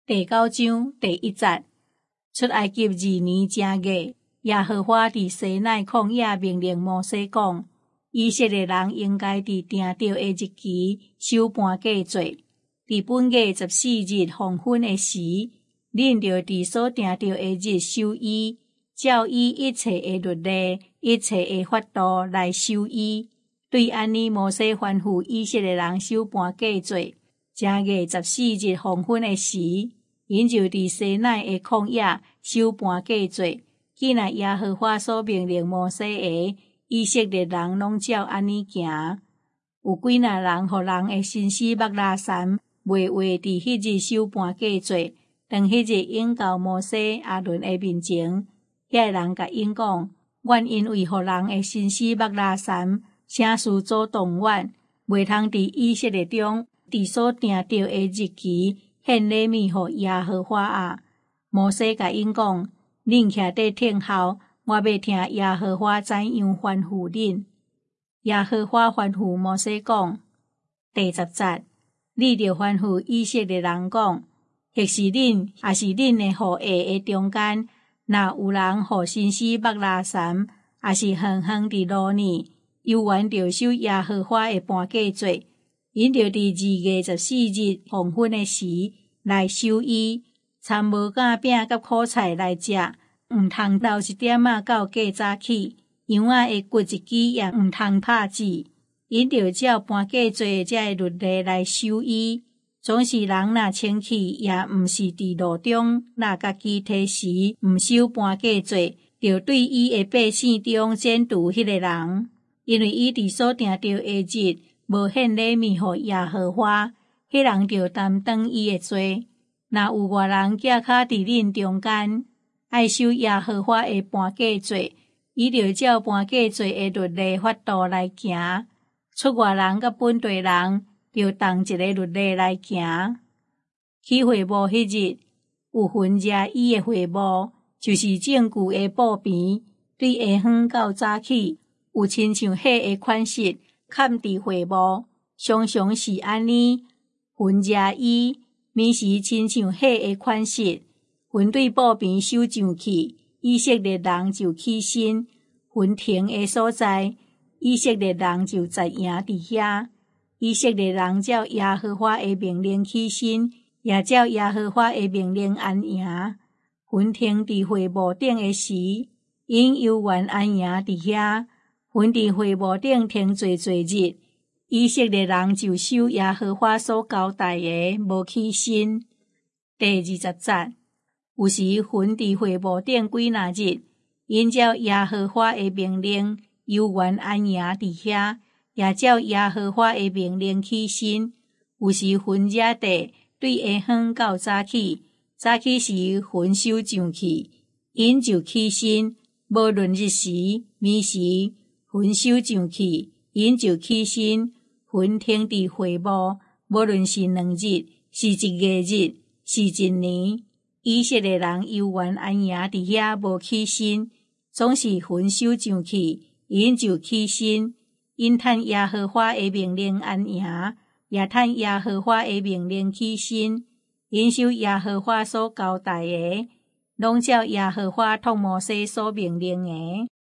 第9章第1節，出埃及2年正月，耶和華佇西奈曠野命令摩西講：以色列人應該佇定著的日期守搬假節，佇本月14日黃昏的時，恁着佇所定著的日守伊，照伊一切的律例、一切的法度來守伊。對安尼，摩西吩咐以色列人守搬假節，正月14日黃昏的時，因就佇西奈的曠野守搬假節。既然耶和華所命令摩西的，以色列人攏照安尼行。有幾若人互人的心思目拉山，袂話佇迄日守搬假節。當迄日應到摩西亞倫的面前，遐人甲因講：阮因為互人的心思目拉山，請事做動阮，袂通佇以色列中佇所定著的日期獻禮物互耶和華啊。摩西甲因講：恁徛佇聽候，我要聽耶和華怎樣吩咐恁。耶和華吩咐摩西講：第10節，你着吩咐以色列人講：或是恁，也是恁的後裔的中間，若有人互心思目拉山，也是橫橫佇路呢，猶原着守耶和華的搬假節，因着佇2月14日黃昏的時來守伊，參無乾餅甲苦菜來食，毋通留一點仔到較早起，羊仔的骨一支也毋通拍子，因着照搬假節這個律例來守伊。總是人若清氣，也毋是佇路中拉家己體時，毋守搬假節，着對伊的百姓中剪除迄個人，因為伊佇所定著的日，無獻禮物互耶和華，迄人着擔當伊的罪。若有外人寄卡佇恁中間，愛守耶和華的搬假節，伊着照搬假節的律例法度來行。出外人甲本地人，着同一個律例來行。起會幕迄日，有焚食伊的會幕，就是證據的布邊，對下昏到早起，有親像火的款式，嵌佇會幕，常常是安尼。焚食伊，眠時親像火的款式，焚對布邊燒上去，以色列人就起身，焚停的所在，以色列人就知影佇遐。以色列人照耶和華的命令起身，也照耶和華的命令安營。焚停佇會幕頂的時，因猶原安營佇遐。焚佇會幕頂停濟日，以色列人就守耶和華所交代的，無起身。第20節，有時焚佇會幕頂幾若日，因照耶和華的命令，猶原安營佇遐。也照耶和華的命令起身，有時焚惹地，對下昏到早起，早起時焚燒上去，因就起身，無論日時、暝時，焚燒上去，因就起身，焚停佇會幕，無論是2日，是1月日，是1年，以色列人猶原安營佇遐無起身，總是焚燒上去，因就起身。因趁耶和華的命令安營，也趁耶和華的命令起身，因守耶和華所交代的，攏照耶和華託摩西所命令的。